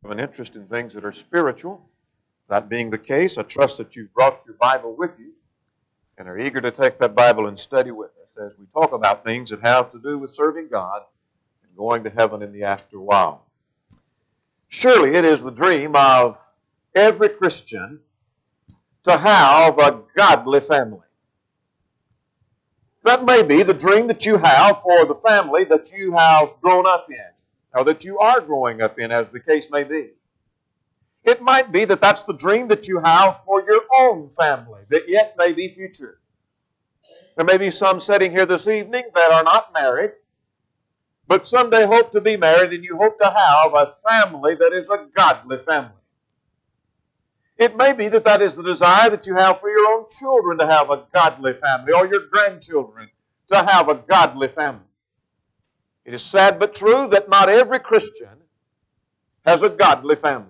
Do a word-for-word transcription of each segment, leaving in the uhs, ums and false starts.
Have an interest in things that are spiritual. That being the case, I trust that you've brought your Bible with you and are eager to take that Bible and study with us as we talk about things that have to do with serving God and going to heaven in the after while. Surely it is the dream of every Christian to have a godly family. That may be the dream that you have for the family that you have grown up in, or that you are growing up in, as the case may be. It might be that that's the dream that you have for your own family that yet may be future. There may be some sitting here this evening that are not married, but someday hope to be married, and you hope to have a family that is a godly family. It may be that that is the desire that you have for your own children to have a godly family, or your grandchildren to have a godly family. It is sad but true that not every Christian has a godly family.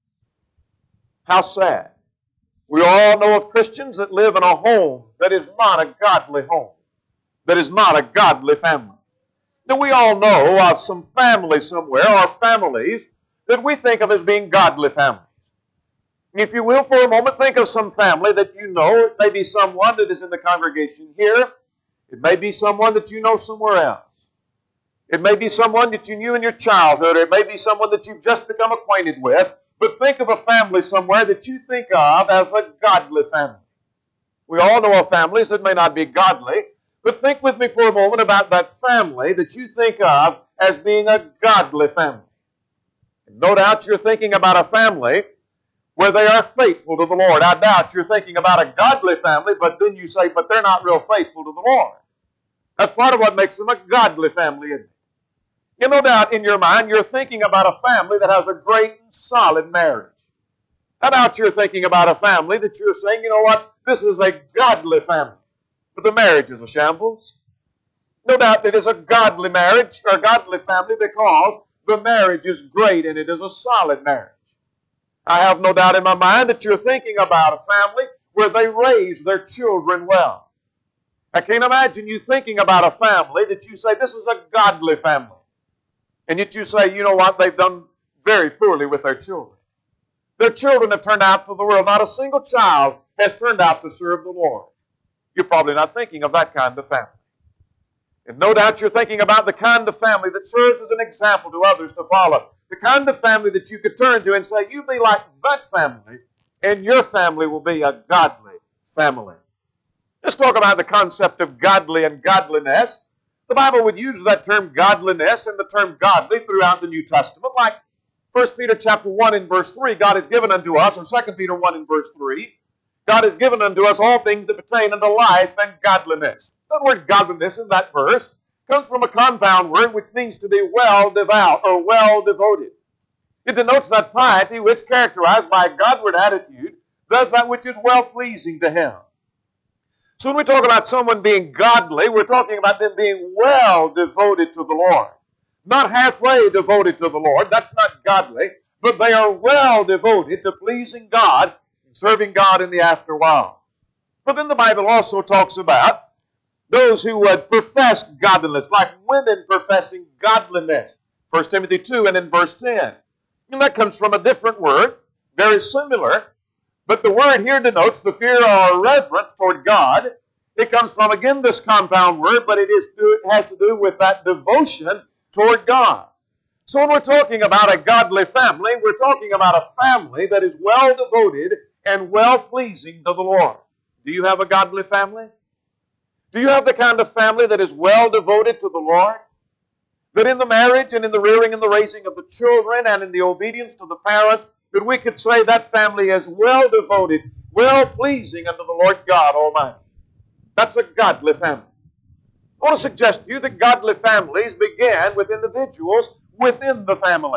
How sad. We all know of Christians that live in a home that is not a godly home, that is not a godly family. Now, we all know of some families somewhere, or families, that we think of as being godly families. If you will, for a moment, think of some family that you know. It may be someone that is in the congregation here. It may be someone that you know somewhere else. It may be someone that you knew in your childhood, or it may be someone that you've just become acquainted with. But think of a family somewhere that you think of as a godly family. We all know of families that may not be godly, but think with me for a moment about that family that you think of as being a godly family. And no doubt you're thinking about a family where they are faithful to the Lord. I doubt you're thinking about a godly family, but then you say, but they're not real faithful to the Lord. That's part of what makes them a godly family, isn't it? You no doubt in your mind you're thinking about a family that has a great and solid marriage. I doubt you're thinking about a family that you're saying, you know what, this is a godly family, but the marriage is a shambles. No doubt it is a godly marriage or a godly family because the marriage is great and it is a solid marriage. I have no doubt in my mind that you're thinking about a family where they raise their children well. I can't imagine you thinking about a family that you say, this is a godly family. And yet you say, you know what, they've done very poorly with their children. Their children have turned out for the world. Not a single child has turned out to serve the Lord. You're probably not thinking of that kind of family. And no doubt you're thinking about the kind of family that serves as an example to others to follow. The kind of family that you could turn to and say, you be like that family, and your family will be a godly family. Let's talk about the concept of godly and godliness. The Bible would use that term godliness and the term godly throughout the New Testament. Like First Peter chapter one and verse three, God has given unto us, or Second Peter one and verse three, God has given unto us all things that pertain unto life and godliness. That word godliness in that verse comes from a compound word which means to be well devout or well devoted. It denotes that piety which, characterized by a Godward attitude, does that which is well pleasing to Him. So when we talk about someone being godly, we're talking about them being well devoted to the Lord. Not halfway devoted to the Lord, that's not godly, but they are well devoted to pleasing God and serving God in the afterwhile. But then the Bible also talks about those who would profess godliness, like women professing godliness. First Timothy two and in verse ten. And that comes from a different word, very similar, but the word here denotes the fear or reverence toward God. It comes from, again, this compound word, but it, is, it has to do with that devotion toward God. So when we're talking about a godly family, we're talking about a family that is well devoted and well pleasing to the Lord. Do you have a godly family? Do you have the kind of family that is well devoted to the Lord? That in the marriage and in the rearing and the raising of the children and in the obedience to the parents, that we could say that family is well devoted, well pleasing unto the Lord God Almighty. That's a godly family. I want to suggest to you that godly families begin with individuals within the family.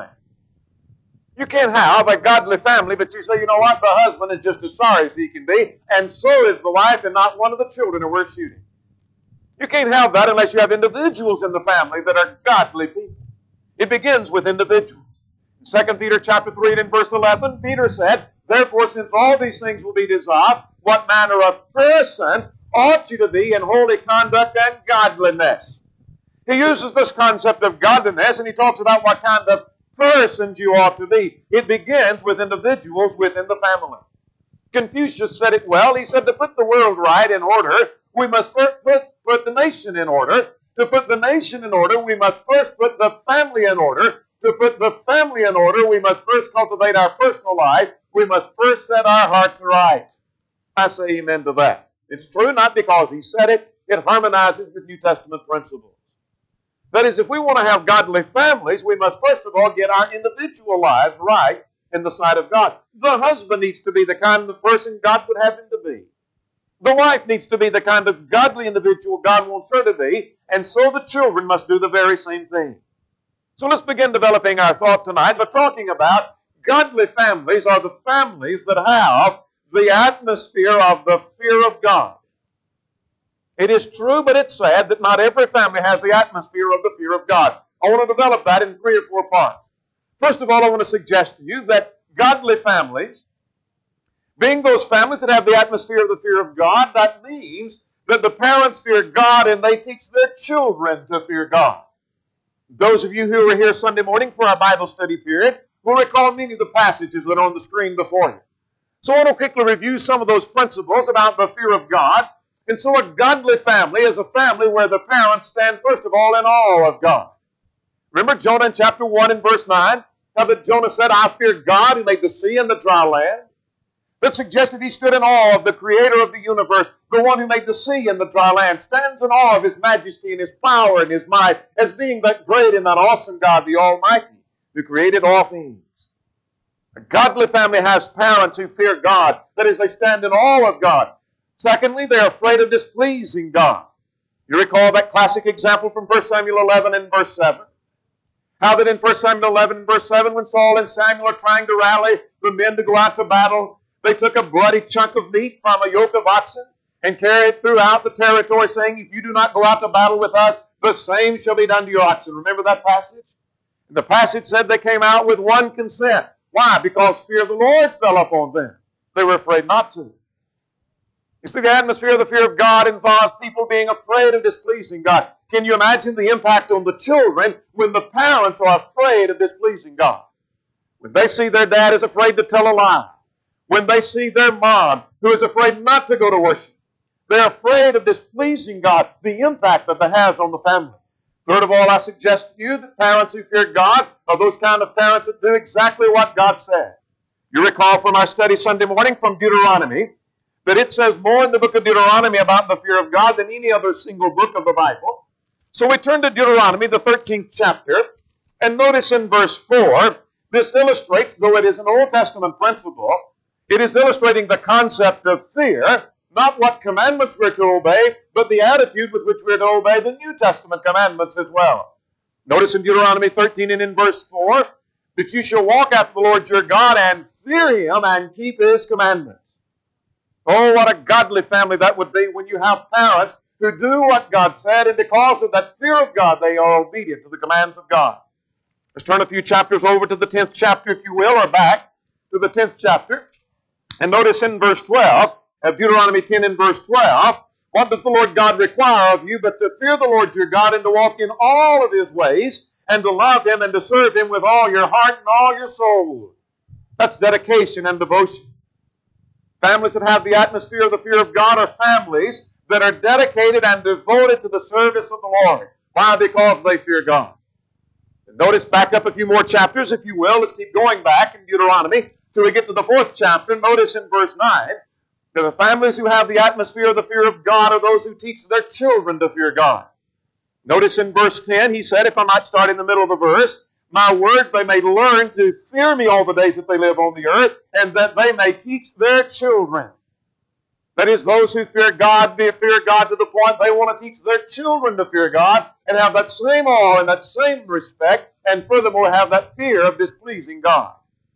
You can't have a godly family, but you say, you know what, the husband is just as sorry as he can be, and so is the wife, and not one of the children are worth shooting. You can't have that unless you have individuals in the family that are godly people. It begins with individuals. In Second Peter chapter three and in verse eleven, Peter said, therefore, since all these things will be dissolved, what manner of person ought you to be in holy conduct and godliness? He uses this concept of godliness, and he talks about what kind of persons you ought to be. It begins with individuals within the family. Confucius said it well. He said to put the world right in order, we must first put, put the nation in order. To put the nation in order, we must first put the family in order. To put the family in order, we must first cultivate our personal life. We must first set our hearts right. I say amen to that. It's true not because he said it. It harmonizes with New Testament principles. That is, if we want to have godly families, we must first of all get our individual lives right in the sight of God. The husband needs to be the kind of person God would have him to be. The wife needs to be the kind of godly individual God wants her to be, and so the children must do the very same thing. So let's begin developing our thought tonight by talking about godly families are the families that have the atmosphere of the fear of God. It is true, but it's sad that not every family has the atmosphere of the fear of God. I want to develop that in three or four parts. First of all, I want to suggest to you that godly families, being those families that have the atmosphere of the fear of God, that means that the parents fear God and they teach their children to fear God. Those of you who were here Sunday morning for our Bible study period will recall many of the passages that are on the screen before you. So I want to quickly review some of those principles about the fear of God. And so a godly family is a family where the parents stand first of all in awe of God. Remember Jonah in chapter one and verse nine? How that Jonah said, I fear God who made the sea and the dry land. That suggested he stood in awe of the creator of the universe, the one who made the sea and the dry land, stands in awe of his majesty and his power and his might as being that great and that awesome God, the Almighty, who created all things. A godly family has parents who fear God. That is, they stand in awe of God. Secondly, they're afraid of displeasing God. You recall that classic example from First Samuel eleven and verse seven? How that in First Samuel eleven and verse seven, when Saul and Samuel are trying to rally the men to go out to battle, they took a bloody chunk of meat from a yoke of oxen and carried it throughout the territory, saying, if you do not go out to battle with us, the same shall be done to your oxen. Remember that passage? The passage said they came out with one consent. Why? Because fear of the Lord fell upon them. They were afraid not to. You see, the atmosphere of the fear of God involves people being afraid of displeasing God. Can you imagine the impact on the children when the parents are afraid of displeasing God? When they see their dad is afraid to tell a lie. When they see their mom who is afraid not to go to worship. They're afraid of displeasing God, the impact that that has on the family. Third of all, I suggest to you that parents who fear God are those kind of parents that do exactly what God said. You recall from our study Sunday morning from Deuteronomy that it says more in the book of Deuteronomy about the fear of God than any other single book of the Bible. So we turn to Deuteronomy, the thirteenth chapter, and notice in verse four, this illustrates, though it is an Old Testament principle, it is illustrating the concept of fear, not what commandments we're to obey, but the attitude with which we're to obey the New Testament commandments as well. Notice in Deuteronomy thirteen and in verse four, that you shall walk after the Lord your God and fear Him and keep His commandments. Oh, what a godly family that would be when you have parents who do what God said, and because of that fear of God, they are obedient to the commands of God. Let's turn a few chapters over to the tenth chapter, if you will, or back to the tenth chapter. And notice in verse twelve, of Deuteronomy ten and verse twelve, what does the Lord God require of you but to fear the Lord your God and to walk in all of His ways and to love Him and to serve Him with all your heart and all your soul. That's dedication and devotion. Families that have the atmosphere of the fear of God are families that are dedicated and devoted to the service of the Lord. Why? Because they fear God. And notice back up a few more chapters, if you will. Let's keep going back in Deuteronomy till we get to the fourth chapter. Notice in verse nine that the families who have the atmosphere of the fear of God are those who teach their children to fear God. Notice in verse ten, he said, if I might start in the middle of the verse, my words they may learn to fear me all the days that they live on the earth, and that they may teach their children. That is, those who fear God, fear God to the point they want to teach their children to fear God and have that same awe and that same respect, and furthermore have that fear of displeasing God.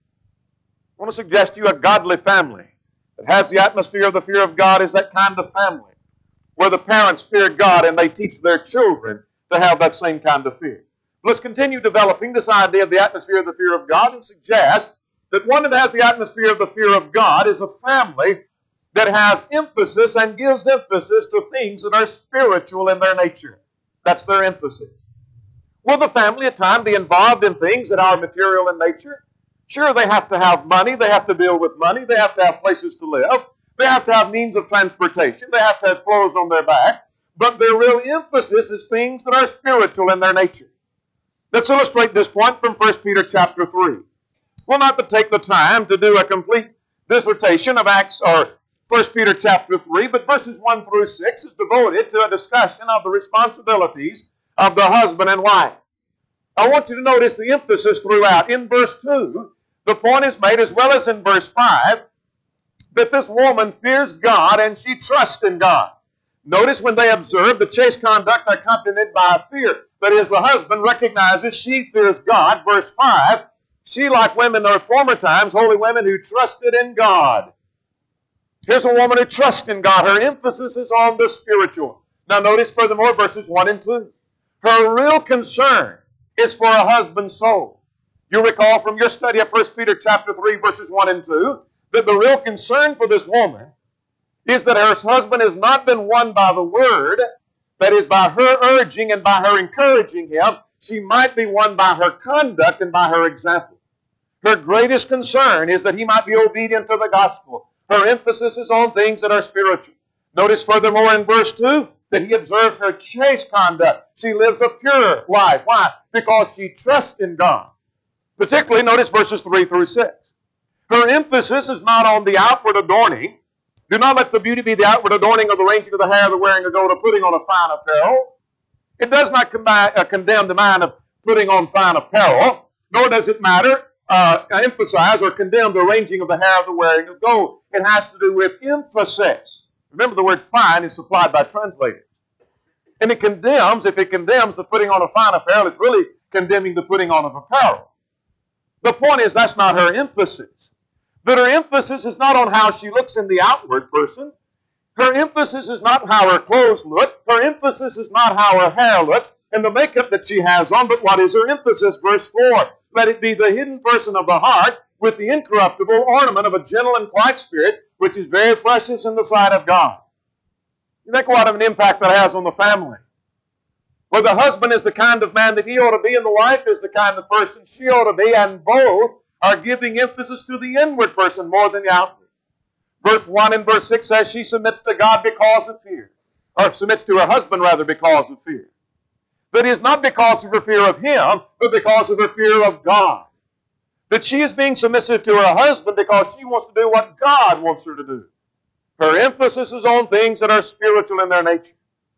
I want to suggest to you a godly family that has the atmosphere of the fear of God is that kind of family where the parents fear God and they teach their children to have that same kind of fear. Let's continue developing this idea of the atmosphere of the fear of God and suggest that one that has the atmosphere of the fear of God is a family that has emphasis and gives emphasis to things that are spiritual in their nature. That's their emphasis. Will the family at times be involved in things that are material in nature? Sure, they have to have money. They have to deal with money. They have to have places to live. They have to have means of transportation. They have to have clothes on their back. But their real emphasis is things that are spiritual in their nature. Let's illustrate this point from First Peter chapter three. We'll not to take the time to do a complete dissertation of Acts or First Peter chapter three, but verses one through six is devoted to a discussion of the responsibilities of the husband and wife. I want you to notice the emphasis throughout. In verse two, the point is made, as well as in verse five, that this woman fears God and she trusts in God. Notice when they observe the chaste conduct accompanied by fear. That is, the husband recognizes she fears God. Verse five, she, like women of former times, holy women who trusted in God. Here's a woman who trusts in God. Her emphasis is on the spiritual. Now notice furthermore verses one and two. Her real concern is for her husband's soul. You recall from your study of First Peter chapter three, verses one and two, that the real concern for this woman is that her husband has not been won by the word, that is, by her urging and by her encouraging him. She might be won by her conduct and by her example. Her greatest concern is that he might be obedient to the gospel. Her emphasis is on things that are spiritual. Notice furthermore in verse two that he observes her chaste conduct. She lives a pure life. Why? Because she trusts in God. Particularly, notice verses three through six. Her emphasis is not on the outward adorning. Do not let the beauty be the outward adorning of the arranging of the hair, the wearing of gold, or putting on a fine apparel. It does not combine, uh, condemn the mind of putting on fine apparel, nor does it matter, uh, emphasize or condemn the arranging of the hair, the wearing of gold. It has to do with emphasis. Remember, the word fine is supplied by translators. And it condemns, if it condemns the putting on of fine apparel, it's really condemning the putting on of apparel. The point is, that's not her emphasis. That her emphasis is not on how she looks in the outward person. Her emphasis is not how her clothes look. Her emphasis is not how her hair looks and the makeup that she has on, but what is her emphasis? Verse four, let it be the hidden person of the heart with the incorruptible ornament of a gentle and quiet spirit, which is very precious in the sight of God. You think what of an impact that has on the family? Well, the husband is the kind of man that he ought to be, and the wife is the kind of person she ought to be, and both are giving emphasis to the inward person more than the outward. Verse one and verse six says she submits to God because of fear, or submits to her husband rather because of fear. That is not because of her fear of him, but because of her fear of God. That she is being submissive to her husband because she wants to do what God wants her to do. Her emphasis is on things that are spiritual in their nature.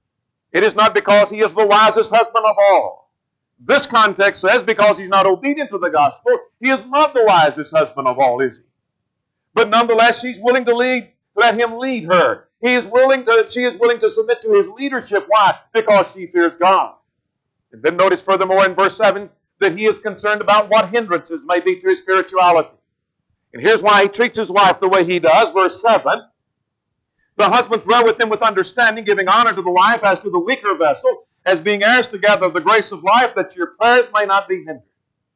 It is not because he is the wisest husband of all. This context says because he's not obedient to the gospel, he is not the wisest husband of all, is he? But nonetheless, she's willing to lead, let him lead her. He is willing to, she is willing to submit to his leadership. Why? Because she fears God. And then notice furthermore in verse seven that he is concerned about what hindrances may be to his spirituality. And here's why he treats his wife the way he does. Verse seven, the husbands dwell with him with understanding, giving honor to the wife as to the weaker vessel, as being heirs together of the grace of life, that your prayers may not be hindered.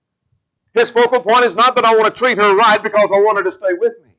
His focal point is not that I want to treat her right because I want her to stay with me.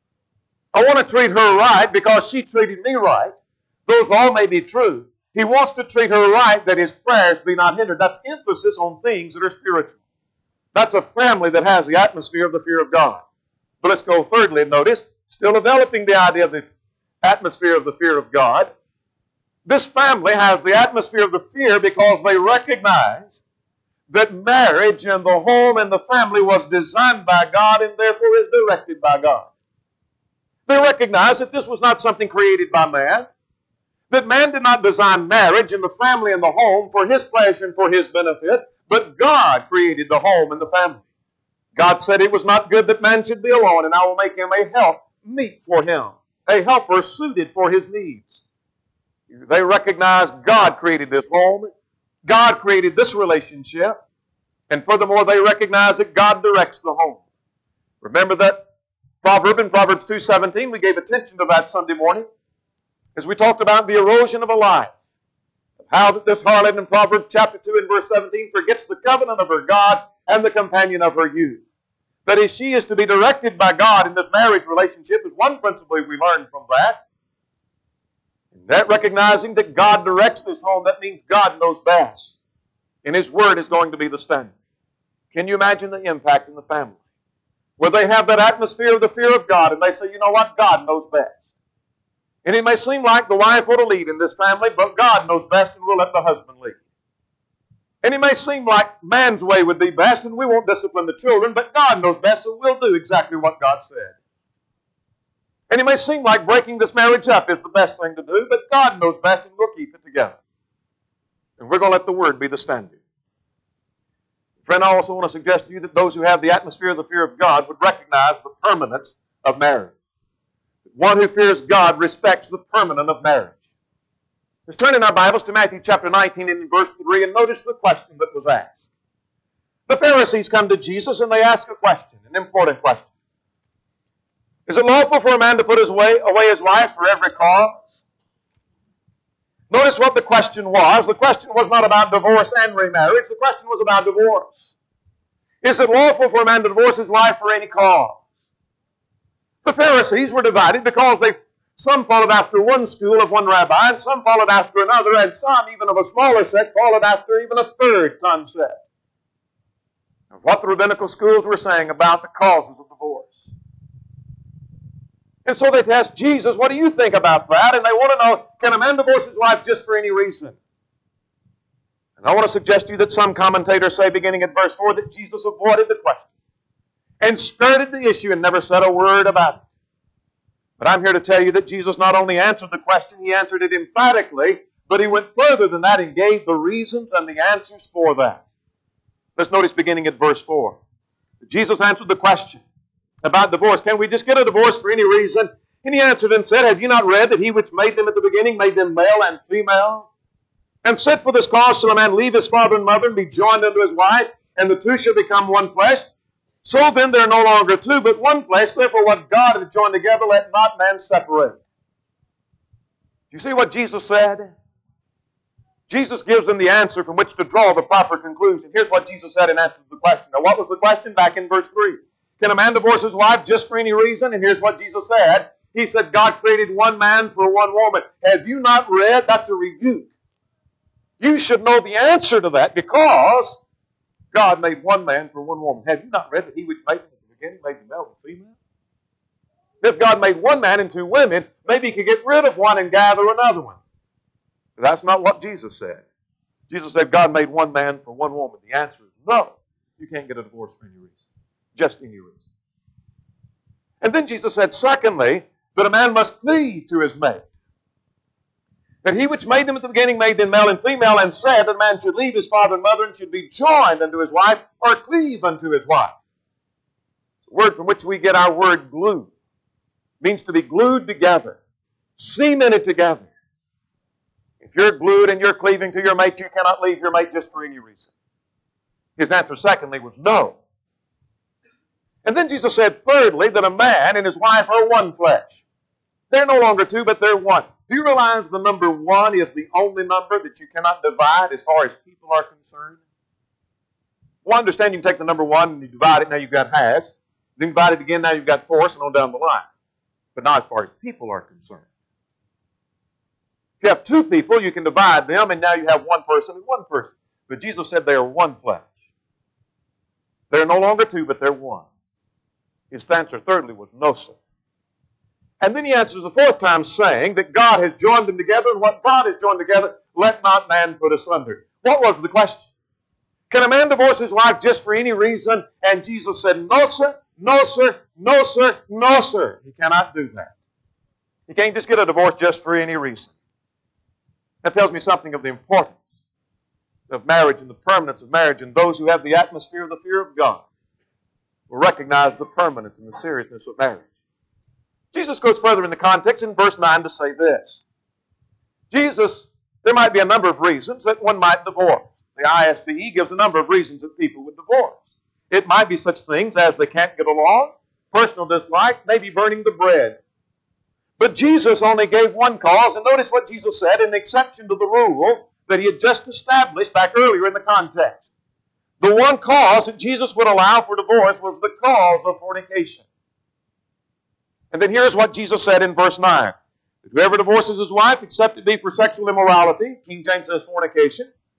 I want to treat her right because she treated me right. Those all may be true. He wants to treat her right that his prayers be not hindered. That's emphasis on things that are spiritual. That's a family that has the atmosphere of the fear of God. But let's go thirdly and notice, still developing the idea of the atmosphere of the fear of God. This family has the atmosphere of the fear because they recognize that marriage and the home and the family was designed by God and therefore is directed by God. They recognize that this was not something created by man, that man did not design marriage and the family and the home for his pleasure and for his benefit, but God created the home and the family. God said it was not good that man should be alone, and I will make him a help meet for him, a helper suited for his needs. They recognize God created this home, God created this relationship, and furthermore they recognize that God directs the home. Remember that proverb in Proverbs two seventeen? We gave attention to that Sunday morning as we talked about the erosion of a life. How that this harlot in Proverbs chapter two and verse seventeen forgets the covenant of her God and the companion of her youth. That is, she is to be directed by God in this marriage relationship is one principle we learn from that. And that recognizing that God directs this home, that means God knows best. And His Word is going to be the standard. Can you imagine the impact in the family? Where they have that atmosphere of the fear of God, and they say, you know what? God knows best. And it may seem like the wife ought to lead in this family, but God knows best, and we'll let the husband lead. And it may seem like man's way would be best, and we won't discipline the children, but God knows best, so we'll do exactly what God said. And it may seem like breaking this marriage up is the best thing to do, but God knows best, and we'll keep it together. And we're going to let the Word be the standard. Friend, I also want to suggest to you that those who have the atmosphere of the fear of God would recognize the permanence of marriage. One who fears God respects the permanence of marriage. Let's turn in our Bibles to Matthew chapter nineteen and verse three and notice the question that was asked. The Pharisees come to Jesus and they ask a question, an important question. Is it lawful for a man to put his way, away his wife for every cause? Notice what the question was. The question was not about divorce and remarriage. The question was about divorce. Is it lawful for a man to divorce his wife for any cause? The Pharisees were divided because they some followed after one school of one rabbi, and some followed after another, and some, even of a smaller sect, followed after even a third concept of what the rabbinical schools were saying about the causes of divorce. And so they asked Jesus, what do you think about that? And they want to know, can a man divorce his wife just for any reason? And I want to suggest to you that some commentators say, beginning at verse four, that Jesus avoided the question and skirted the issue and never said a word about it. But I'm here to tell you that Jesus not only answered the question, He answered it emphatically, but He went further than that and gave the reasons and the answers for that. Let's notice beginning at verse four. Jesus answered the question about divorce. Can we just get a divorce for any reason? And He answered and said, have you not read that He which made them at the beginning made them male and female? And said, for this cause shall a man leave his father and mother and be joined unto his wife, and the two shall become one flesh. So then they're no longer two, but one flesh. Therefore what God hath joined together, let not man separate. Do you see what Jesus said? Jesus gives them the answer from which to draw the proper conclusion. Here's what Jesus said in answer to the question. Now what was the question? Back in verse three. Can a man divorce his wife just for any reason? And here's what Jesus said. He said, God created one man for one woman. Have you not read? That's a rebuke. You should know the answer to that because God made one man for one woman. Have you not read that He which made them at the beginning made them male and female? If God made one man and two women, maybe He could get rid of one and gather another one. But that's not what Jesus said. Jesus said God made one man for one woman. The answer is no. You can't get a divorce for any reason. Just any reason. And then Jesus said, secondly, that a man must cleave to his mate. That He which made them at the beginning made them male and female, and said that a man should leave his father and mother and should be joined unto his wife, or cleave unto his wife. The word from which we get our word glue means to be glued together, cemented together. If you're glued and you're cleaving to your mate, you cannot leave your mate just for any reason. His answer, secondly, was no. And then Jesus said, thirdly, that a man and his wife are one flesh. They're no longer two, but they're one. Do you realize the number one is the only number that you cannot divide as far as people are concerned? Well, understand you can take the number one and you divide it, now you've got half. Then divide it again, now you've got fourths, and on down the line. But not as far as people are concerned. If you have two people, you can divide them, and now you have one person and one person. But Jesus said they are one flesh. They're no longer two, but they're one. His answer, thirdly, was no, sir. And then He answers the fourth time saying that God has joined them together, and what God has joined together, let not man put asunder. What was the question? Can a man divorce his wife just for any reason? And Jesus said, no, sir, no, sir, no, sir, no, sir. He cannot do that. You can't just get a divorce just for any reason. That tells me something of the importance of marriage and the permanence of marriage, and those who have the atmosphere of the fear of God will recognize the permanence and the seriousness of marriage. Jesus goes further in the context in verse nine to say this. Jesus, there might be a number of reasons that one might divorce. The I S B E gives a number of reasons that people would divorce. It might be such things as they can't get along, personal dislike, maybe burning the bread. But Jesus only gave one cause, and notice what Jesus said in the exception to the rule that He had just established back earlier in the context. The one cause that Jesus would allow for divorce was the cause of fornication. And then here's what Jesus said in verse nine. Whoever divorces his wife, except it be for sexual immorality, King James says fornication,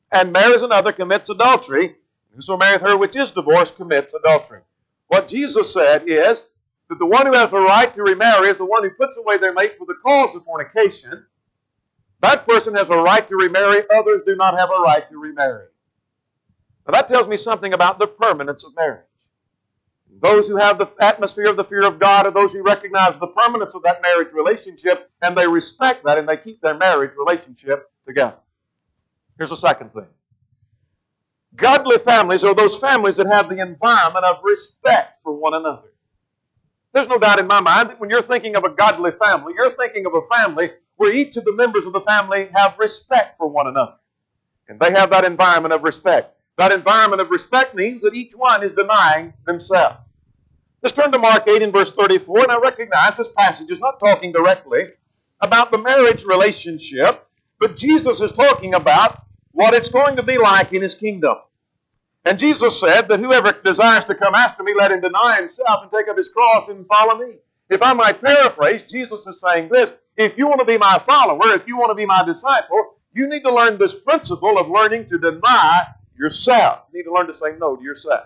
and marries another commits adultery. Whoso marrieth her which is divorced commits adultery. What Jesus said is that the one who has the right to remarry is the one who puts away their mate for the cause of fornication. That person has a right to remarry. Others do not have a right to remarry. Now that tells me something about the permanence of marriage. Those who have the atmosphere of the fear of God are those who recognize the permanence of that marriage relationship, and they respect that, and they keep their marriage relationship together. Here's the second thing. Godly families are those families that have the environment of respect for one another. There's no doubt in my mind that when you're thinking of a godly family, you're thinking of a family where each of the members of the family have respect for one another. And they have that environment of respect. That environment of respect means that each one is denying themselves. Let's turn to Mark eight and verse thirty-four, and I recognize this passage is not talking directly about the marriage relationship, but Jesus is talking about what it's going to be like in His kingdom. And Jesus said that whoever desires to come after me, let him deny himself and take up his cross and follow me. If I might paraphrase, Jesus is saying this: if you want to be my follower, if you want to be my disciple, you need to learn this principle of learning to deny yourself. You need to learn to say no to yourself.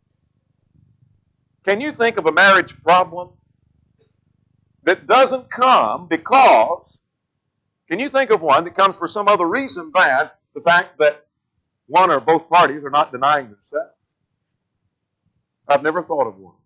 Can you think of a marriage problem that doesn't come because, can you think of one that comes for some other reason than the fact that one or both parties are not denying themselves? I've never thought of one.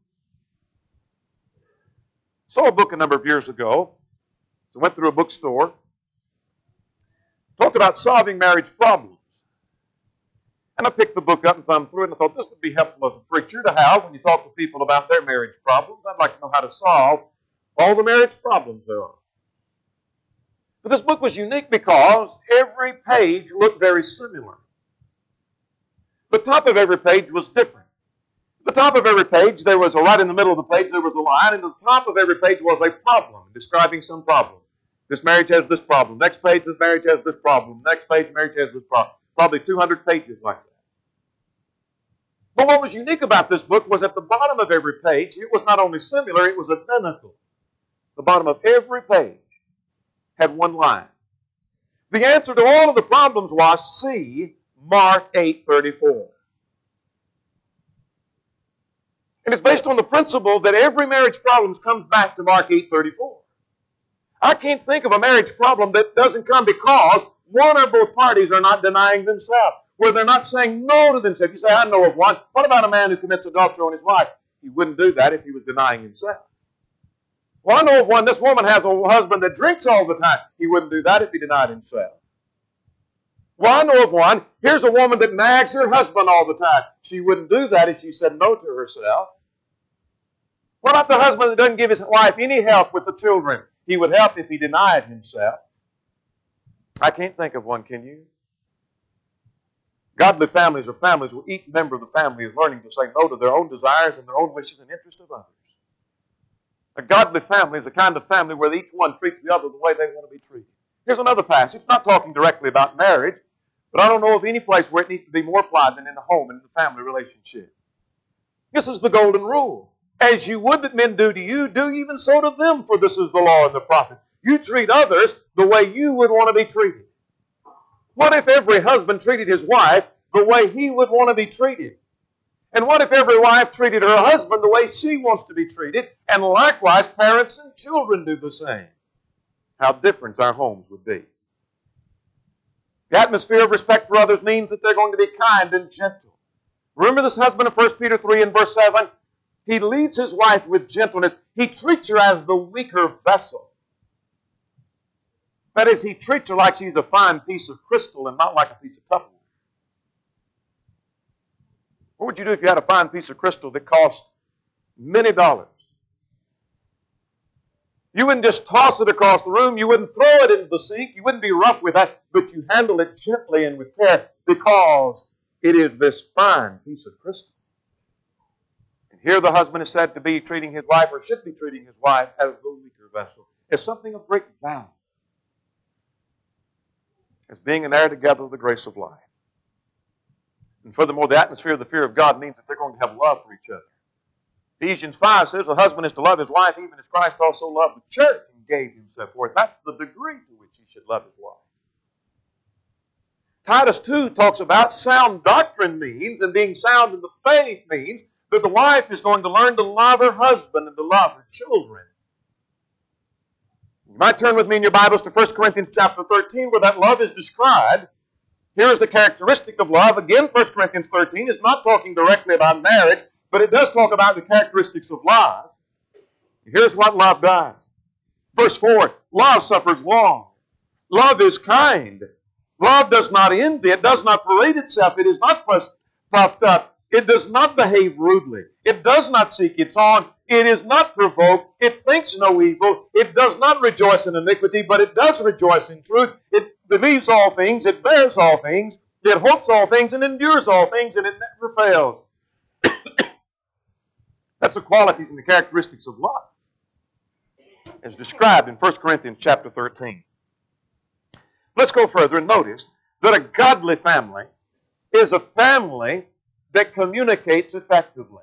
Saw a book a number of years ago. So I went through a bookstore. Talked about solving marriage problems. And I picked the book up and thumbed through it, and I thought this would be helpful as a preacher to have when you talk to people about their marriage problems. I'd like to know how to solve all the marriage problems there are. But this book was unique because every page looked very similar. The top of every page was different. At the top of every page, there was a, right in the middle of the page, there was a line, and at the top of every page was a problem, describing some problem. This marriage has this problem. Next page, this marriage has this problem. Next page, marriage has this problem. Probably two hundred pages like that. But what was unique about this book was at the bottom of every page, it was not only similar, it was identical. The bottom of every page had one line. The answer to all of the problems was see Mark eight thirty-four. And it's based on the principle that every marriage problem comes back to Mark eight thirty-four. I can't think of a marriage problem that doesn't come because one or both parties are not denying themselves, where they're not saying no to themselves. You say, I know of one. What about a man who commits adultery on his wife? He wouldn't do that if he was denying himself. Well, I know of one. This woman has a husband that drinks all the time. He wouldn't do that if he denied himself. Well, I know of one. Here's a woman that nags her husband all the time. She wouldn't do that if she said no to herself. What about the husband that doesn't give his wife any help with the children? He would help if he denied himself. I can't think of one, can you? Godly families are families where each member of the family is learning to say no to their own desires and their own wishes and interests of others. A godly family is the kind of family where each one treats the other the way they want to be treated. Here's another passage. It's not talking directly about marriage, but I don't know of any place where it needs to be more applied than in the home and in the family relationship. This is the golden rule. As you would that men do to you, do even so to them, for this is the law and the prophet. You treat others the way you would want to be treated. What if every husband treated his wife the way he would want to be treated? And what if every wife treated her husband the way she wants to be treated? And likewise, parents and children do the same. How different our homes would be. The atmosphere of respect for others means that they're going to be kind and gentle. Remember this husband in First Peter three and verse seven? He leads his wife with gentleness. He treats her as the weaker vessel. That is, he treats her like she's a fine piece of crystal and not like a piece of Tupperware. What would you do if you had a fine piece of crystal that cost many dollars? You wouldn't just toss it across the room. You wouldn't throw it into the sink. You wouldn't be rough with that, but you handle it gently and with care because it is this fine piece of crystal. And here the husband is said to be treating his wife, or should be treating his wife, as the weaker vessel, as something of great value, as being an heir together of the grace of life. And furthermore, the atmosphere of the fear of God means that they're going to have love for each other. Ephesians five says the husband is to love his wife even as Christ also loved the church and gave himself for it. That's the degree to which he should love his wife. Titus two talks about sound doctrine means, and being sound in the faith means, that the wife is going to learn to love her husband and to love her children. You might turn with me in your Bibles to First Corinthians chapter thirteen, where that love is described. Here is the characteristic of love. Again, First Corinthians thirteen is not talking directly about marriage, but it does talk about the characteristics of love. Here's what love does. Verse four, love suffers long. Love is kind. Love does not envy. It does not parade itself. It is not puffed up. It does not behave rudely. It does not seek its own. It is not provoked. It thinks no evil. It does not rejoice in iniquity, but it does rejoice in truth. It believes all things. It bears all things. It hopes all things and endures all things, and it never fails. That's the qualities and the characteristics of love, as described in First Corinthians chapter thirteen. Let's go further and notice that a godly family is a family that communicates effectively.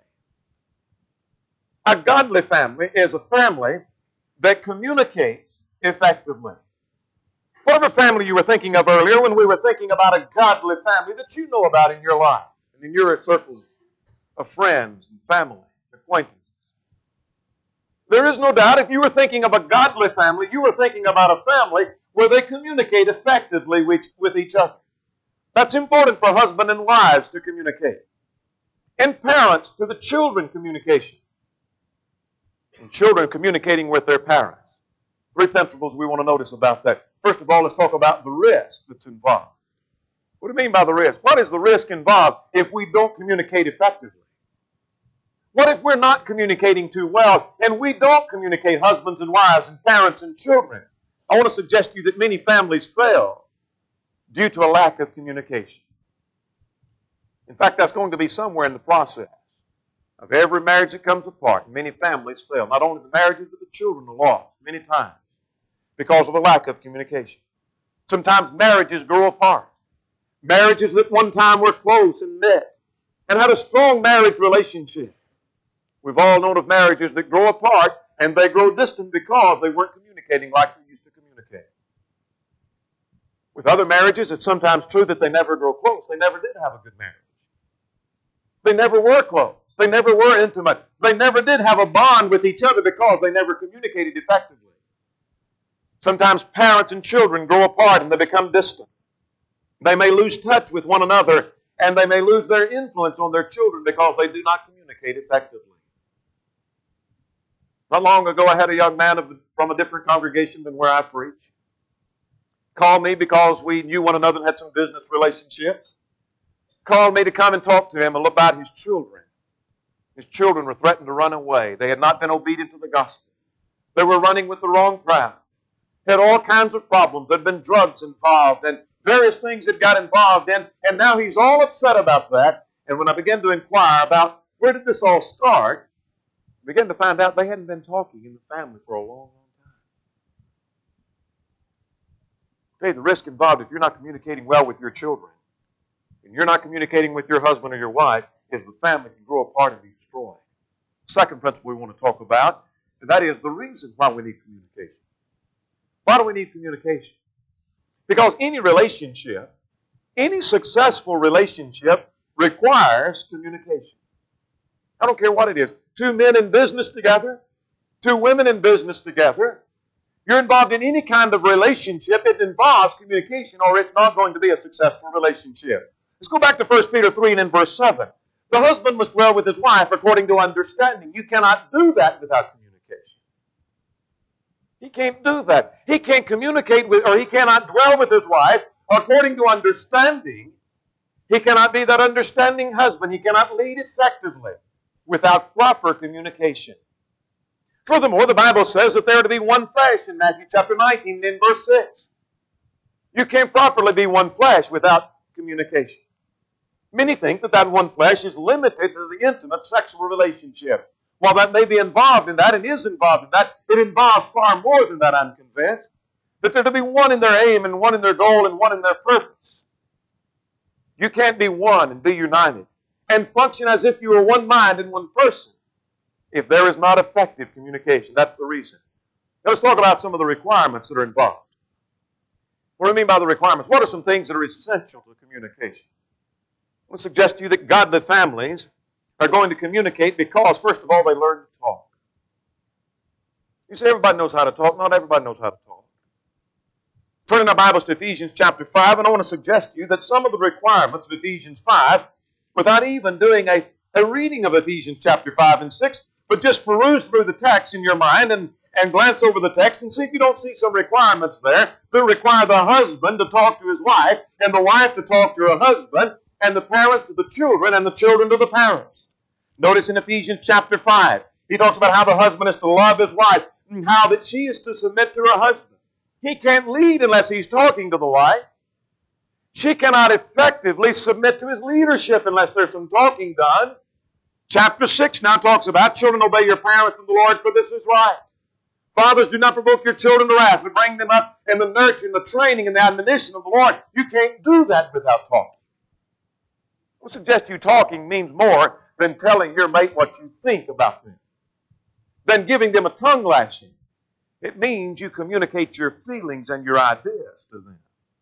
A godly family is a family that communicates effectively. Whatever family you were thinking of earlier when we were thinking about a godly family that you know about in your life and in your circles of friends and family, acquaintances. There is no doubt if you were thinking of a godly family, you were thinking about a family where they communicate effectively with, with each other. That's important for husband and wives to communicate. And parents to the children communication. And children communicating with their parents. Three principles we want to notice about that. First of all, let's talk about the risk that's involved. What do you mean by the risk? What is the risk involved if we don't communicate effectively? What if we're not communicating too well and we don't communicate, husbands and wives and parents and children? I want to suggest to you that many families fail due to a lack of communication. In fact, that's going to be somewhere in the process of every marriage that comes apart. Many families fail. Not only the marriages, but the children are lost many times because of a lack of communication. Sometimes marriages grow apart. Marriages that one time were close and met and had a strong marriage relationship. We've all known of marriages that grow apart and they grow distant because they weren't communicating like they used to communicate. With other marriages, it's sometimes true that they never grow close. They never did have a good marriage. They never were close. They never were intimate. They never did have a bond with each other because they never communicated effectively. Sometimes parents and children grow apart and they become distant. They may lose touch with one another and they may lose their influence on their children because they do not communicate effectively. Not long ago, I had a young man of, from a different congregation than where I preach call me because we knew one another and had some business relationships. Called me to come and talk to him about his children. His children were threatened to run away. They had not been obedient to the gospel. They were running with the wrong crowd. Had all kinds of problems. There had been drugs involved and various things that got involved in, and now he's all upset about that. And when I began to inquire about where did this all start, I began to find out they hadn't been talking in the family for a long, long time. Okay, the risk involved if you're not communicating well with your children, and you're not communicating with your husband or your wife, is the family can grow apart and be destroyed. Second principle we want to talk about, and that is the reason why we need communication. Why do we need communication? Because any relationship, any successful relationship requires communication. I don't care what it is. Two men in business together, two women in business together. You're involved in any kind of relationship, it involves communication or it's not going to be a successful relationship. Let's go back to First Peter three and in verse seven. The husband must dwell with his wife according to understanding. You cannot do that without communication. He can't do that. He can't communicate with, or he cannot dwell with his wife according to understanding. He cannot be that understanding husband. He cannot lead effectively without proper communication. Furthermore, the Bible says that there are to be one flesh in Matthew chapter nineteen and in verse six. You can't properly be one flesh without communication. Many think that that one flesh is limited to the intimate sexual relationship. While that may be involved in that and is involved in that, it involves far more than that, I'm convinced. That there to be one in their aim and one in their goal and one in their purpose. You can't be one and be united and function as if you were one mind and one person if there is not effective communication. That's the reason. Now let's talk about some of the requirements that are involved. What do I mean by the requirements? What are some things that are essential to communication? I want to suggest to you that godly families are going to communicate because, first of all, they learn to talk. You say everybody knows how to talk. Not everybody knows how to talk. Turning our Bibles to Ephesians chapter five, and I want to suggest to you that some of the requirements of Ephesians five, without even doing a, a reading of Ephesians chapter five and six, but just peruse through the text in your mind and, and glance over the text and see if you don't see some requirements there that require the husband to talk to his wife, and the wife to talk to her husband, and the parents to the children, and the children to the parents. Notice in Ephesians chapter five, he talks about how the husband is to love his wife, and how that she is to submit to her husband. He can't lead unless he's talking to the wife. She cannot effectively submit to his leadership unless there's some talking done. Chapter six now talks about, children, obey your parents in the Lord, for this is right. Fathers, do not provoke your children to wrath, but bring them up in the nurture, and the training, and the admonition of the Lord. You can't do that without talking. I would suggest you talking means more than telling your mate what you think about them, than giving them a tongue lashing. It means you communicate your feelings and your ideas to them.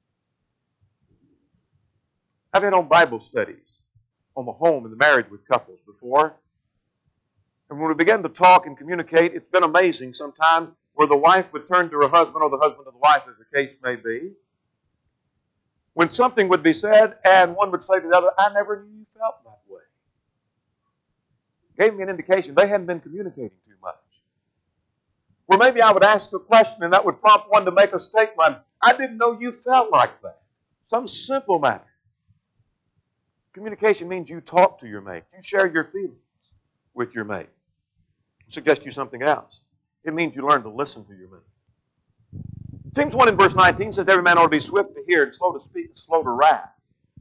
I've been on Bible studies on the home and the marriage with couples before. And when we began to talk and communicate, it's been amazing sometimes where the wife would turn to her husband or the husband to the wife, as the case may be. When something would be said and one would say to the other, I never knew you felt that way. Gave me an indication they hadn't been communicating too much. Well, maybe I would ask a question and that would prompt one to make a statement. I didn't know you felt like that. Some simple matter. Communication means you talk to your mate. You share your feelings with your mate. I suggest you something else. It means you learn to listen to your mate. James one in verse nineteen says every man ought to be swift to hear and slow to speak and slow to wrath.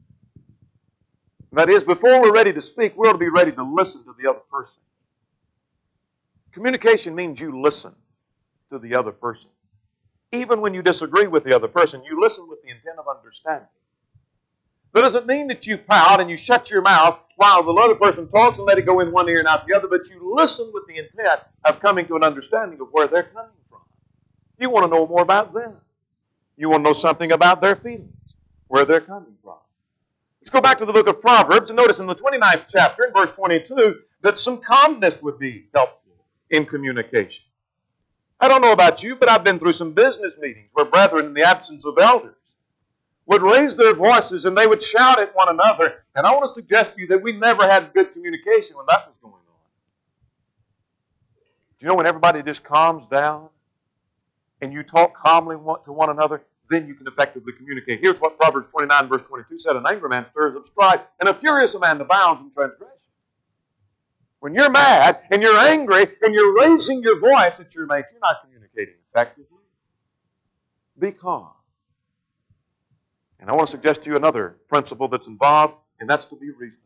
That is, before we're ready to speak, we ought to be ready to listen to the other person. Communication means you listen to the other person. Even when you disagree with the other person, you listen with the intent of understanding. That doesn't mean that you pout and you shut your mouth while the other person talks and let it go in one ear and out the other, but you listen with the intent of coming to an understanding of where they're coming from. You want to know more about them. You want to know something about their feelings, where they're coming from. Let's go back to the book of Proverbs and notice in the twenty-ninth chapter, in verse twenty-two, that some calmness would be helpful in communication. I don't know about you, but I've been through some business meetings where brethren, in the absence of elders, would raise their voices and they would shout at one another. And I want to suggest to you that we never had good communication when that was going on. Do you know when everybody just calms down and you talk calmly to one another, then you can effectively communicate. Here's what Proverbs twenty-nine verse twenty-two said, an angry man stirs up strife, and a furious man abounds in transgression. When you're mad and you're angry and you're raising your voice at your mate, you're not communicating effectively. Be calm. And I want to suggest to you another principle that's involved, and that's to be reasonable.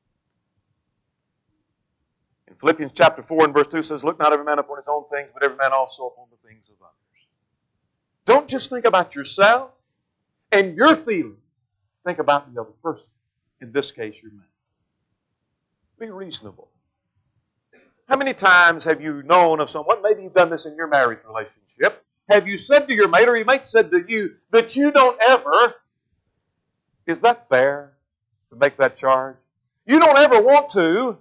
In Philippians chapter four and verse two says, look not every man upon his own things, but every man also upon the things of others. Don't just think about yourself and your feelings. Think about the other person. In this case, your mate. Be reasonable. How many times have you known of someone, maybe you've done this in your marriage relationship, have you said to your mate, or your mate said to you, that you don't ever, is that fair to make that charge? You don't ever want to.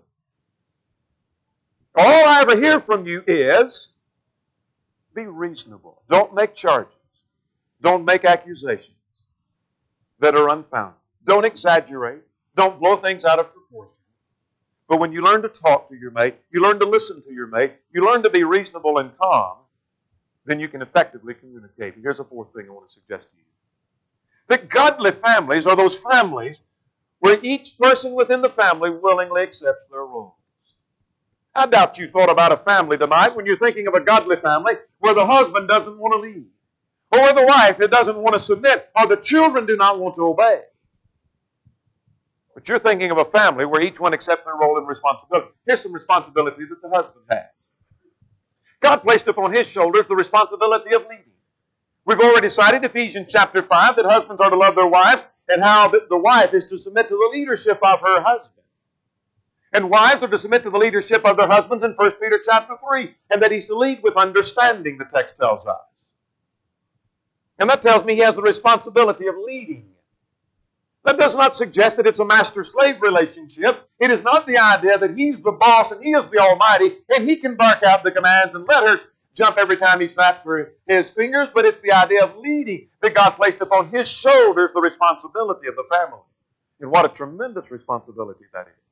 All I ever hear from you is, be reasonable. Don't make charges. Don't make accusations that are unfounded. Don't exaggerate. Don't blow things out of proportion. But when you learn to talk to your mate, you learn to listen to your mate, you learn to be reasonable and calm, then you can effectively communicate. And here's a fourth thing I want to suggest to you. That godly families are those families where each person within the family willingly accepts their roles. I doubt you thought about a family tonight when you're thinking of a godly family where the husband doesn't want to lead, or where the wife doesn't want to submit, or the children do not want to obey. But you're thinking of a family where each one accepts their role and responsibility. Here's some responsibility that the husband has. God placed upon his shoulders the responsibility of leading. We've already cited Ephesians chapter five that husbands are to love their wife and how the wife is to submit to the leadership of her husband. And wives are to submit to the leadership of their husbands in First Peter chapter three, and that he's to lead with understanding, the text tells us. And that tells me he has the responsibility of leading. That does not suggest that it's a master-slave relationship. It is not the idea that he's the boss and he is the Almighty and he can bark out the commands and let her jump every time he snaps through his fingers, but it's the idea of leading, that God placed upon his shoulders the responsibility of the family. And what a tremendous responsibility that is.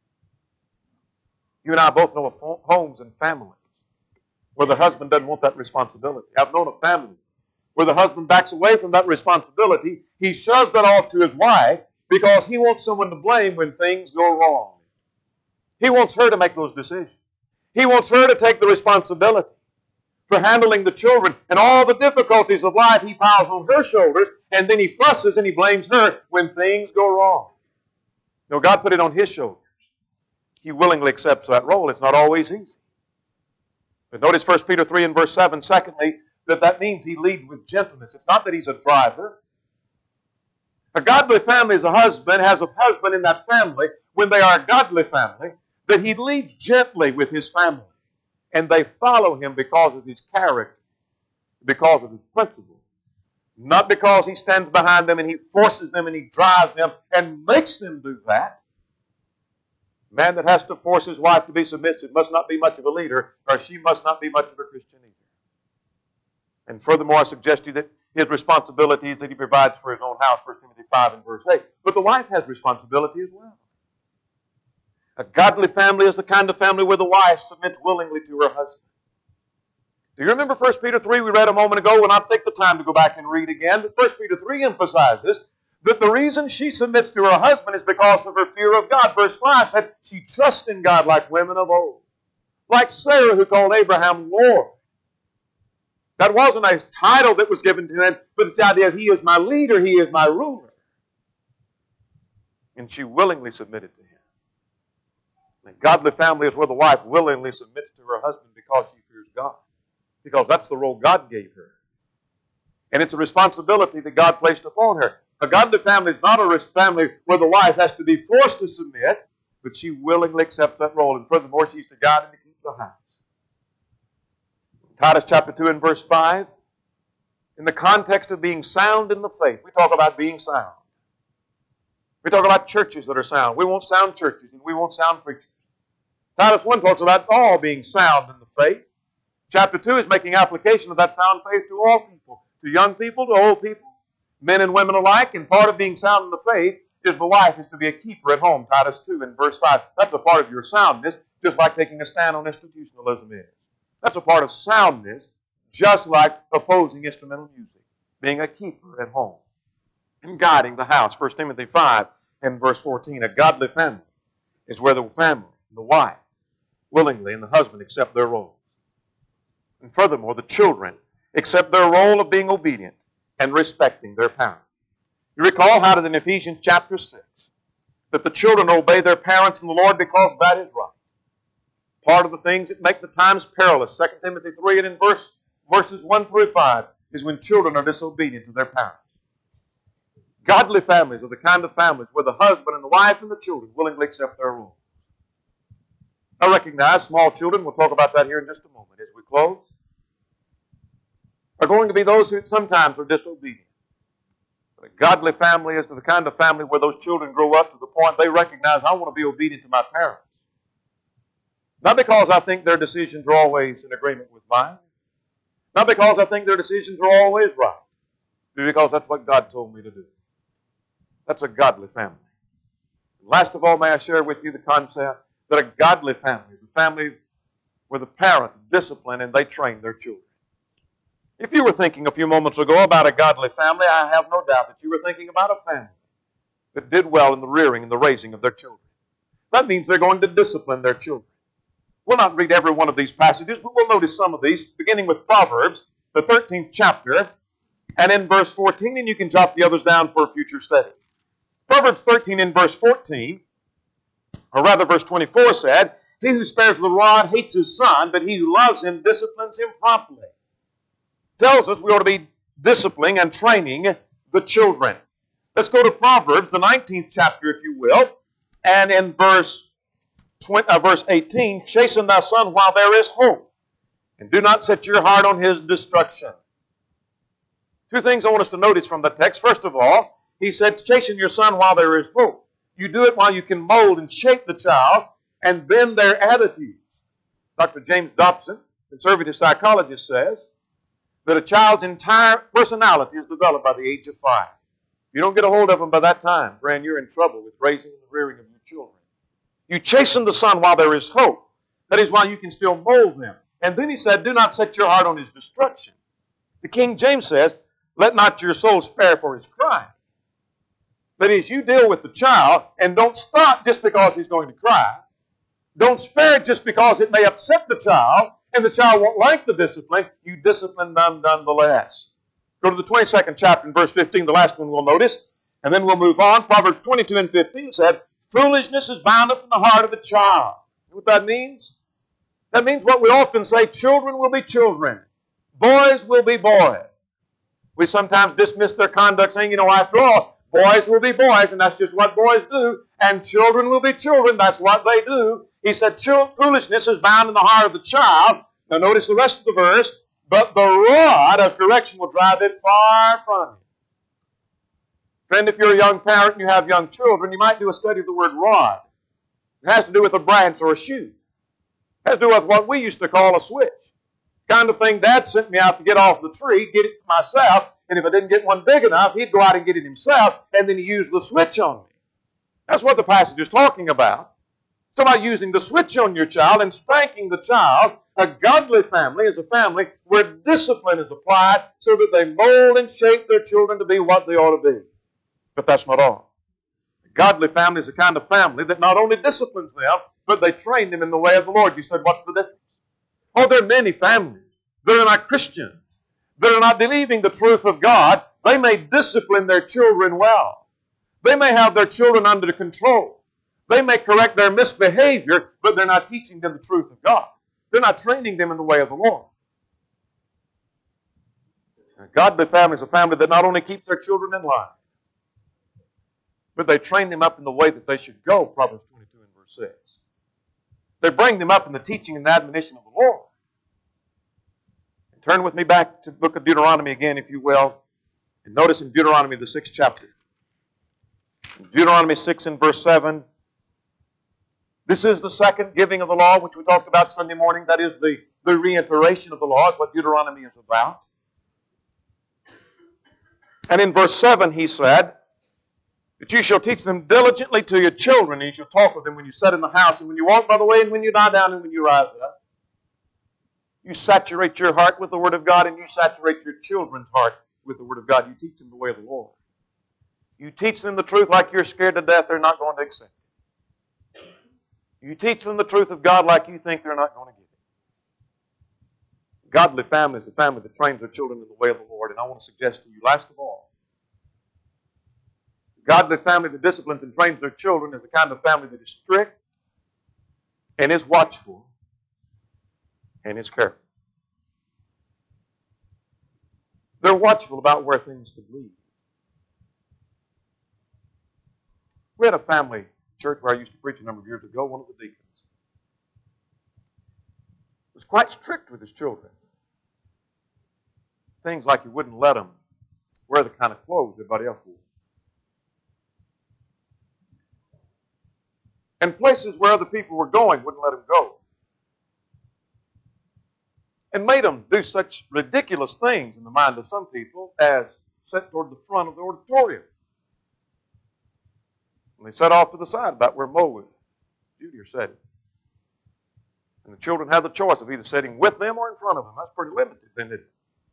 You and I both know of homes and families where the husband doesn't want that responsibility. I've known of families where the husband backs away from that responsibility. He shoves that off to his wife because he wants someone to blame when things go wrong. He wants her to make those decisions. He wants her to take the responsibility for handling the children, and all the difficulties of life he piles on her shoulders, and then he fusses and he blames her when things go wrong. No, God put it on his shoulders. He willingly accepts that role. It's not always easy. But notice First Peter three and verse seven, secondly, that that means he leads with gentleness. It's not that he's a driver. A godly family as a husband has a husband in that family, when they are a godly family, that he leads gently with his family. And they follow him because of his character, because of his principles. Not because he stands behind them and he forces them and he drives them and makes them do that. A man that has to force his wife to be submissive must not be much of a leader, or she must not be much of a Christian either. And furthermore, I suggest to you that his responsibility is that he provides for his own house, First Timothy five and verse eight. But the wife has responsibility as well. A godly family is the kind of family where the wife submits willingly to her husband. Do you remember First Peter three we read a moment ago? When I take the time to go back and read again, but First Peter three emphasizes that the reason she submits to her husband is because of her fear of God. Verse five said she trusts in God like women of old. Like Sarah, who called Abraham Lord. That wasn't a title that was given to him, but it's the idea of he is my leader, he is my ruler. And she willingly submitted to him. A godly family is where the wife willingly submits to her husband because she fears God. Because that's the role God gave her. And it's a responsibility that God placed upon her. A godly family is not a family where the wife has to be forced to submit, but she willingly accepts that role. And furthermore, she's to guide and to keep the house. Titus chapter two and verse five, in the context of being sound in the faith, we talk about being sound. We talk about churches that are sound. We want sound churches and we want sound preachers. Titus one talks about all being sound in the faith. Chapter two is making application of that sound faith to all people, to young people, to old people, men and women alike. And part of being sound in the faith is the wife is to be a keeper at home. Titus two and verse five. That's a part of your soundness, just like taking a stand on institutionalism is. That's a part of soundness, just like opposing instrumental music, being a keeper at home and guiding the house. First Timothy five and verse fourteen. A godly family is where the family, the wife, willingly, and the husband accept their roles. And furthermore, the children accept their role of being obedient and respecting their parents. You recall how that in Ephesians chapter six, that the children obey their parents in the Lord because that is right. Part of the things that make the times perilous, Second Timothy three and in verse, verses one through five, is when children are disobedient to their parents. Godly families are the kind of families where the husband and the wife and the children willingly accept their roles. I recognize small children, we'll talk about that here in just a moment as we close, are going to be those who sometimes are disobedient. But a godly family is the kind of family where those children grow up to the point they recognize, I want to be obedient to my parents. Not because I think their decisions are always in agreement with mine. Not because I think their decisions are always right. But because that's what God told me to do. That's a godly family. And last of all, may I share with you the concept that a godly family is a family where the parents discipline and they train their children. If you were thinking a few moments ago about a godly family, I have no doubt that you were thinking about a family that did well in the rearing and the raising of their children. That means they're going to discipline their children. We'll not read every one of these passages, but we'll notice some of these, beginning with Proverbs, the thirteenth chapter, and in verse fourteen, and you can jot the others down for a future study. Proverbs thirteen in verse fourteen, or rather verse twenty-four said, he who spares the rod hates his son, but he who loves him disciplines him promptly. Tells us we ought to be disciplining and training the children. Let's go to Proverbs, the nineteenth chapter, if you will, and in verse twenty, uh, verse eighteen, chasten thy son while there is hope, and do not set your heart on his destruction. Two things I want us to notice from the text. First of all, he said, chasten your son while there is hope. You do it while you can mold and shape the child and bend their attitudes. Doctor James Dobson, conservative psychologist, says that a child's entire personality is developed by the age of five. If you don't get a hold of them by that time, friend, you're in trouble with raising and rearing of your children. You chasten the son while there is hope. That is, while you can still mold them. And then he said, do not set your heart on his destruction. The King James says, let not your soul spare for his crying. That is, you deal with the child and don't stop just because he's going to cry. Don't spare just because it may upset the child and the child won't like the discipline. You discipline them nonetheless. Go to the twenty-second chapter and verse fifteen, the last one we'll notice, and then we'll move on. Proverbs twenty-two and fifteen said, foolishness is bound up in the heart of a child. You know what that means? That means what we often say, children will be children. Boys will be boys. We sometimes dismiss their conduct saying, you know, after all, boys will be boys, and that's just what boys do. And children will be children, that's what they do. He said, foolishness is bound in the heart of the child. Now notice the rest of the verse. But the rod of correction will drive it far from you. Friend, if you're a young parent and you have young children, you might do a study of the word rod. It has to do with a branch or a shoe. It has to do with what we used to call a switch. Kind of thing Dad sent me out to get off the tree, get it myself, and if I didn't get one big enough, he'd go out and get it himself, and then he used the switch on me. That's what the passage is talking about. It's about using the switch on your child and spanking the child. A godly family is a family where discipline is applied so that they mold and shape their children to be what they ought to be. But that's not all. A godly family is a kind of family that not only disciplines them, but they train them in the way of the Lord. You said, what's the difference? Oh, there are many families that are not Christians, that are not believing the truth of God. They may discipline their children well. They may have their children under control. They may correct their misbehavior, but they're not teaching them the truth of God. They're not training them in the way of the Lord. A godly family is a family that not only keeps their children in line, but they train them up in the way that they should go, Proverbs twenty-two and verse six. They bring them up in the teaching and the admonition of the Lord. And turn with me back to the book of Deuteronomy again, if you will. And notice in Deuteronomy, the sixth chapter. In Deuteronomy six and verse seven. This is the second giving of the law, which we talked about Sunday morning. That is the, the reiteration of the law, what Deuteronomy is about. And in verse seven he said, that you shall teach them diligently to your children, and you shall talk with them when you sit in the house, and when you walk by the way, and when you lie down, and when you rise up. You saturate your heart with the Word of God, and you saturate your children's heart with the Word of God. You teach them the way of the Lord. You teach them the truth like you're scared to death, they're not going to accept it. You teach them the truth of God like you think they're not going to get it. Godly family is a family that trains their children in the way of the Lord, and I want to suggest to you, last of all, godly family that disciplines and trains their children is the kind of family that is strict and is watchful and is careful. They're watchful about where things could lead. We had a family church where I used to preach a number of years ago. One of the deacons was quite strict with his children. Things like he wouldn't let them wear the kind of clothes everybody else wore. And places where other people were going wouldn't let them go. And made them do such ridiculous things in the mind of some people as sit toward the front of the auditorium. And they sat off to the side about where Mo and Judy are sitting. And the children had the choice of either sitting with them or in front of them. That's pretty limited, then, isn't it?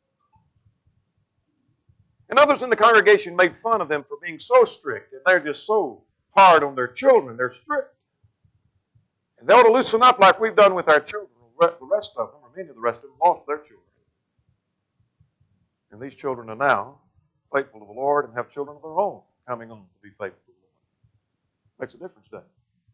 And others in the congregation made fun of them for being so strict, and they're just so hard on their children. They're strict. And they ought to loosen up like we've done with our children. The rest of them, or many of the rest of them, lost their children. And these children are now faithful to the Lord and have children of their own coming on to be faithful to the Lord. Makes a difference, doesn't it?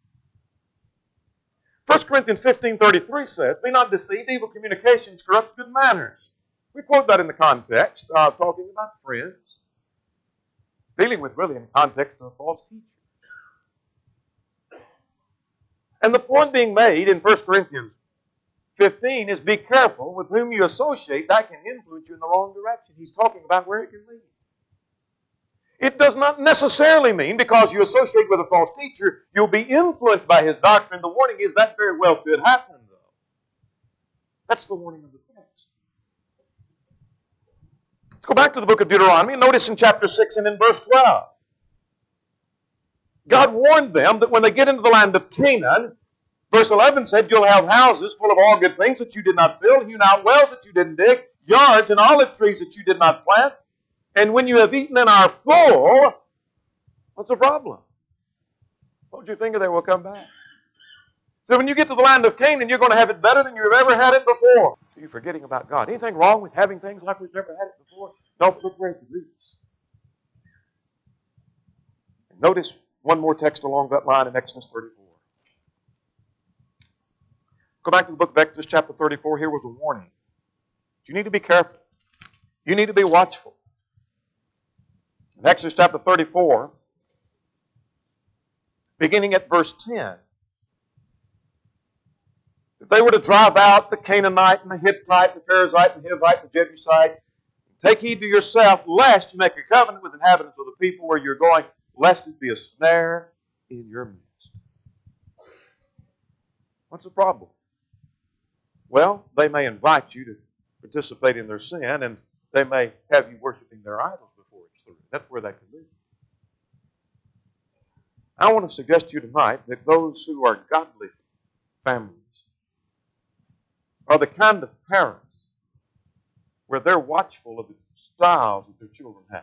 First Corinthians fifteen thirty-three says, be not deceived, evil communications corrupt good manners. We quote that in the context of talking about friends. Dealing with really in the context of false teachers. And the point being made in First Corinthians fifteen is be careful with whom you associate. That can influence you in the wrong direction. He's talking about where it can lead. It does not necessarily mean because you associate with a false teacher, you'll be influenced by his doctrine. The warning is that very well could happen, though. That's the warning of the text. Let's go back to the book of Deuteronomy and notice in chapter six and in verse twelve. God warned them that when they get into the land of Canaan, verse eleven said, you'll have houses full of all good things that you did not fill, hewn out wells that you didn't dig, yards and olive trees that you did not plant. And when you have eaten and are full, what's the problem? Hold your finger there, we'll come back. So when you get to the land of Canaan, you're going to have it better than you've ever had it before. So you're forgetting about God. Anything wrong with having things like we've never had it before? No, but look where it leads. Notice one more text along that line in Exodus thirty-four. Go back to the book of Exodus chapter thirty-four. Here was a warning. You need to be careful. You need to be watchful. In Exodus chapter thirty-four, beginning at verse ten, that they were to drive out the Canaanite and the Hittite, the Perizzite, the Hivite, the Jebusite. Take heed to yourself, lest you make a covenant with inhabitants of the people where you're going, lest it be a snare in your midst. What's the problem? Well, they may invite you to participate in their sin, and they may have you worshiping their idols before it's through. That's where that can lead. I want to suggest to you tonight that those who are godly families are the kind of parents where they're watchful of the styles that their children have.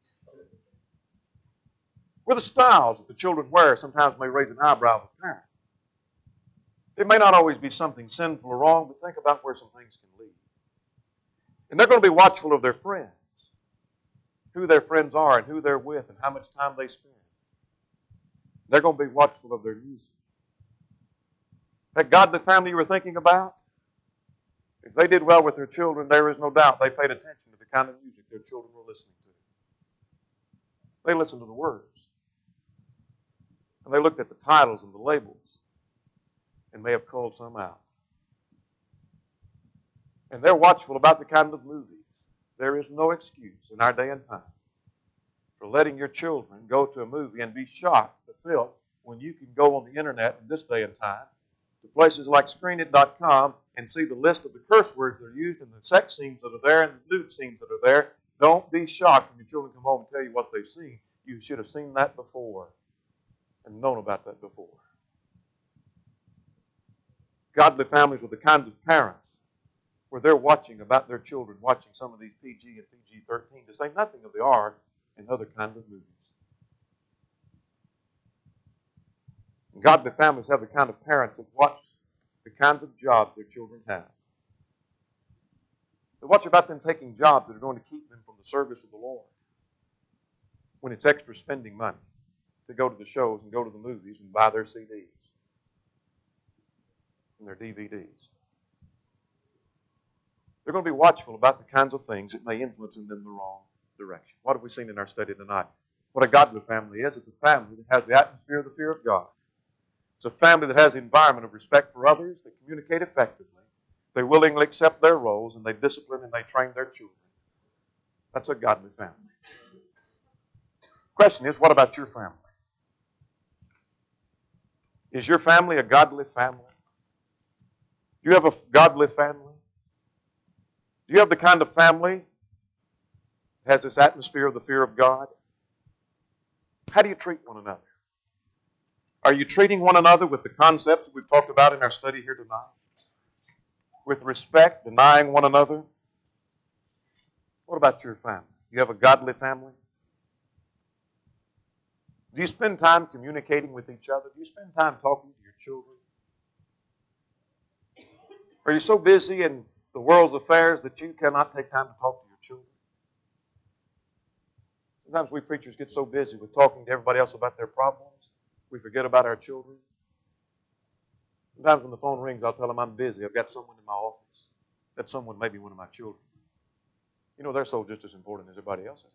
Where the styles that the children wear sometimes may raise an eyebrow of a parent. It may not always be something sinful or wrong, but think about where some things can lead. And they're going to be watchful of their friends, who their friends are and who they're with and how much time they spend. They're going to be watchful of their music. That godly family you were thinking about, if they did well with their children, there is no doubt they paid attention to the kind of music their children were listening to. They listened to the words. And they looked at the titles and the labels and may have culled some out. And they're watchful about the kind of movies. There is no excuse in our day and time for letting your children go to a movie and be shocked at the filth when you can go on the internet in this day and time to places like screen it dot com and see the list of the curse words that are used and the sex scenes that are there and the nude scenes that are there. Don't be shocked when your children come home and tell you what they've seen. You should have seen that before and known about that before. Godly families are the kind of parents where they're watching about their children, watching some of these P G and P G thirteen, to say nothing of the R and other kinds of movies. And godly families have the kind of parents that watch the kinds of jobs their children have. They watch about them taking jobs that are going to keep them from the service of the Lord. When it's extra spending money to go to the shows and go to the movies and buy their C Ds and their D V Ds. They're going to be watchful about the kinds of things that may influence them in the wrong direction. What have we seen in our study tonight? What a godly family is. It's a family that has the atmosphere of the fear of God. It's a family that has the environment of respect for others. They communicate effectively. They willingly accept their roles, and they discipline and they train their children. That's a godly family. Question is, what about your family? Is your family a godly family? Do you have a godly family? Do you have the kind of family that has this atmosphere of the fear of God? How do you treat one another? Are you treating one another with the concepts that we've talked about in our study here tonight? With respect, denying one another? What about your family? You have a godly family? Do you spend time communicating with each other? Do you spend time talking to your children? Are you so busy in the world's affairs that you cannot take time to talk to your children? Sometimes we preachers get so busy with talking to everybody else about their problems, we forget about our children. Sometimes when the phone rings, I'll tell them I'm busy. I've got someone in my office. That someone may be one of my children. You know, they're so just as important as everybody else is.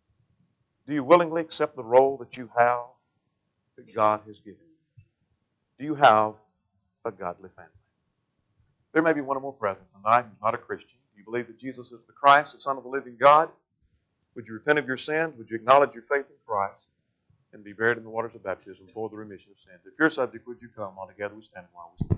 Do you willingly accept the role that you have, that God has given you? Do you have a godly family? There may be one or more present tonight who's not a Christian. Do you believe that Jesus is the Christ, the Son of the living God? Would you repent of your sins? Would you acknowledge your faith in Christ and be buried in the waters of baptism for the remission of sins? If you're a subject, would you come? All together we stand while we stand.